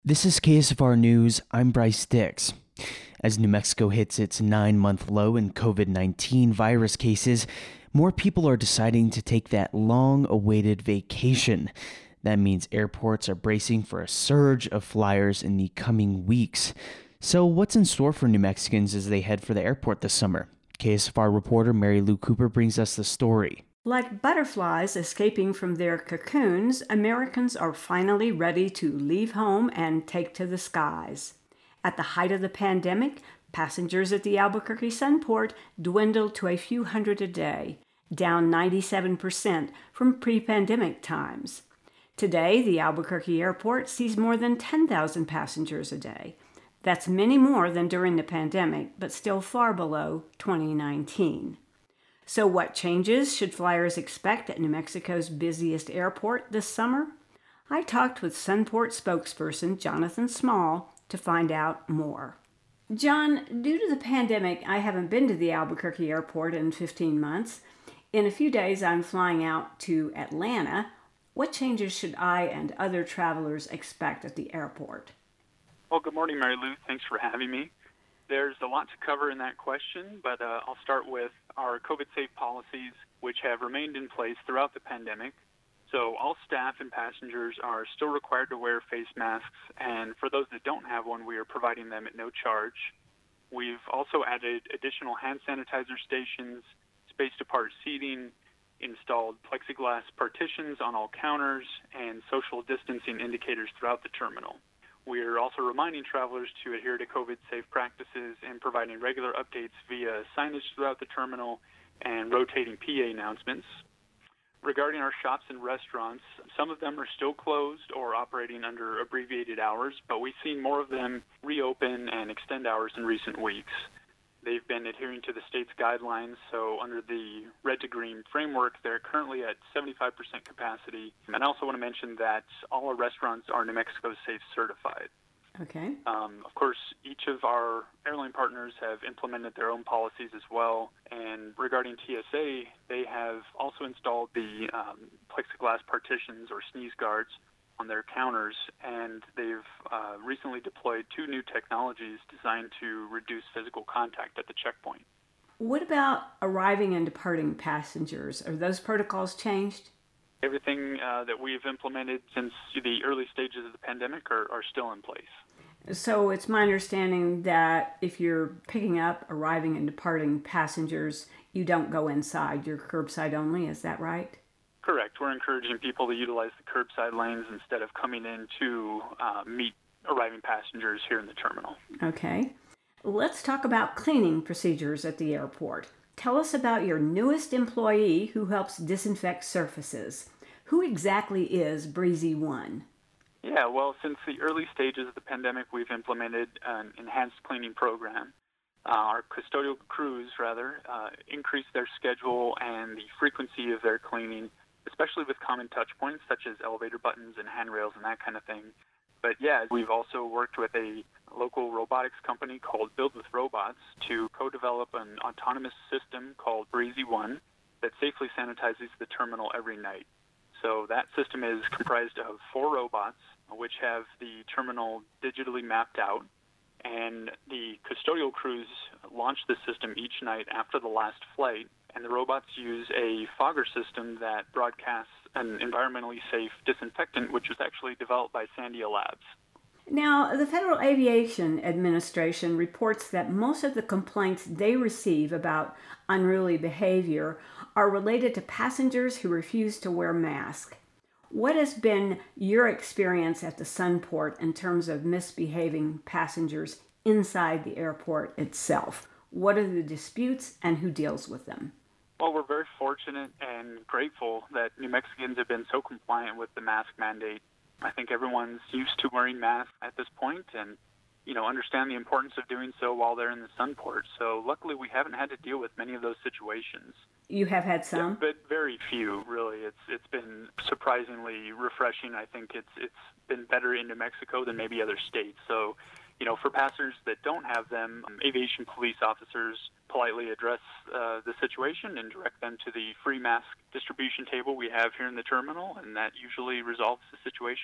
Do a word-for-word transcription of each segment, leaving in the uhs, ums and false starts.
This is K S F R News. I'm Bryce Dix. As New Mexico hits its nine-month low in COVID nineteen virus cases, more people are deciding to take that long-awaited vacation. That means airports are bracing for a surge of flyers in the coming weeks. So what's in store for New Mexicans as they head for the airport this summer? K S F R reporter Mary Lou Cooper brings us the story. Like butterflies escaping from their cocoons, Americans are finally ready to leave home and take to the skies. At the height of the pandemic, passengers at the Albuquerque Sunport dwindled to a few hundred a day, down ninety-seven percent from pre-pandemic times. Today, the Albuquerque airport sees more than ten thousand passengers a day. That's many more than during the pandemic, but still far below twenty nineteen. So what changes should flyers expect at New Mexico's busiest airport this summer? I talked with Sunport spokesperson Jonathan Small to find out more. John, due to the pandemic, I haven't been to the Albuquerque airport in fifteen months. In a few days, I'm flying out to Atlanta. What changes should I and other travelers expect at the airport? Well, good morning, Mary Lou. Thanks for having me. There's a lot to cover in that question, but uh, I'll start with our COVID-safe policies, which have remained in place throughout the pandemic. So all staff and passengers are still required to wear face masks, and for those that don't have one, we are providing them at no charge. We've also added additional hand sanitizer stations, spaced-apart seating, installed plexiglass partitions on all counters, and social distancing indicators throughout the terminal. We are also reminding travelers to adhere to COVID-safe practices and providing regular updates via signage throughout the terminal and rotating P A announcements. Regarding our shops and restaurants, some of them are still closed or operating under abbreviated hours, but we've seen more of them reopen and extend hours in recent weeks. They've been adhering to the state's guidelines, so under the red to green framework, they're currently at seventy-five percent capacity. And I also want to mention that all our restaurants are New Mexico Safe certified. Okay. Um, of course, each of our airline partners have implemented their own policies as well. And regarding T S A, they have also installed the um, plexiglass partitions or sneeze guards on their counters, and they've uh, recently deployed two new technologies designed to reduce physical contact at the checkpoint. What about arriving and departing passengers? Are those protocols changed? Everything uh, that we've implemented since the early stages of the pandemic are, are still in place. So it's my understanding that if you're picking up, arriving, and departing passengers, you don't go inside. You're curbside only. Is that right? Correct. We're encouraging people to utilize the curbside lanes instead of coming in to uh, meet arriving passengers here in the terminal. Okay. Let's talk about cleaning procedures at the airport. Tell us about your newest employee who helps disinfect surfaces. Who exactly is Breezy One? Yeah, well, since the early stages of the pandemic, we've implemented an enhanced cleaning program. Uh, our custodial crews, rather, uh, increased their schedule and the frequency of their cleaning, especially with common touch points such as elevator buttons and handrails and that kind of thing. But yeah, we've also worked with a local robotics company called Build with Robots to co-develop an autonomous system called Breezy One that safely sanitizes the terminal every night. So that system is comprised of four robots, which have the terminal digitally mapped out, and the custodial crews launch the system each night after the last flight, and the robots use a fogger system that broadcasts an environmentally safe disinfectant, which was actually developed by Sandia Labs. Now, the Federal Aviation Administration reports that most of the complaints they receive about unruly behavior are related to passengers who refuse to wear masks. What has been your experience at the Sunport in terms of misbehaving passengers inside the airport itself? What are the disputes and who deals with them? Well, we're very fortunate and grateful that New Mexicans have been so compliant with the mask mandate. I think everyone's used to wearing masks at this point and, you know, understand the importance of doing so while they're in the Sunport. So luckily we haven't had to deal with many of those situations. You have had some? Yeah, but very few, really. It's it's been surprisingly refreshing. I think it's it's been better in New Mexico than maybe other states. So, you know, for passengers that don't have them, um, aviation police officers politely address uh, the situation and direct them to the free mask distribution table we have here in the terminal, and that usually resolves the situation.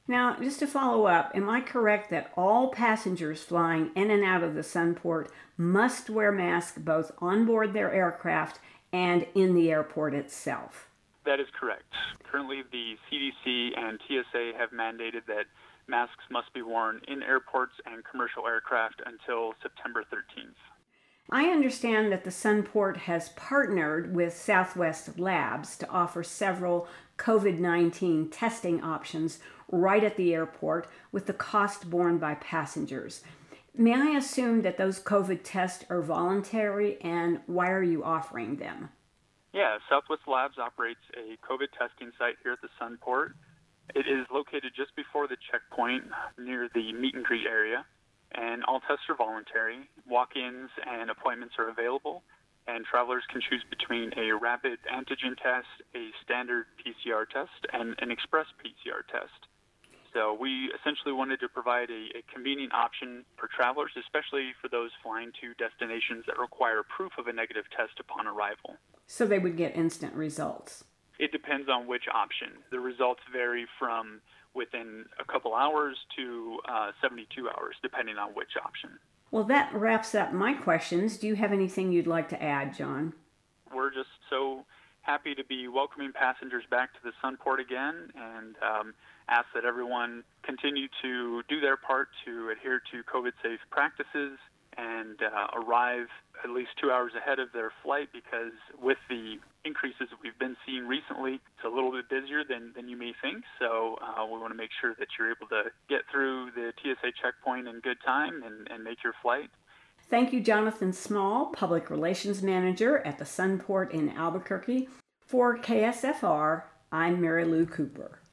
Now, just to follow up, am I correct that all passengers flying in and out of the Sunport must wear masks both on board their aircraft and in the airport itself? That is correct. Currently, the C D C and T S A have mandated that masks must be worn in airports and commercial aircraft until September thirteenth. I understand that the Sunport has partnered with Southwest Labs to offer several COVID nineteen testing options right at the airport with the cost borne by passengers. May I assume that those COVID tests are voluntary, and why are you offering them? Yeah, Southwest Labs operates a COVID testing site here at the Sunport. It is located just before the checkpoint near the meet and greet area, and all tests are voluntary. Walk-ins and appointments are available, and travelers can choose between a rapid antigen test, a standard P C R test, and an express P C R test. So we essentially wanted to provide a, a convenient option for travelers, especially for those flying to destinations that require proof of a negative test upon arrival. So they would get instant results. It depends on which option. The results vary from within a couple hours to uh, seventy-two hours, depending on which option. Well, that wraps up my questions. Do you have anything you'd like to add, John? We're just so happy to be welcoming passengers back to the Sunport again, and um, ask that everyone continue to do their part to adhere to COVID-safe practices and uh, arrive at least two hours ahead of their flight, because with the increases that we've been seeing recently, it's a little bit busier than, than you may think. So uh, we want to make sure that you're able to get through the T S A checkpoint in good time and, and make your flight. Thank you, Jonathan Small, Public Relations Manager at the Sunport in Albuquerque. For K S F R, I'm Mary Lou Cooper.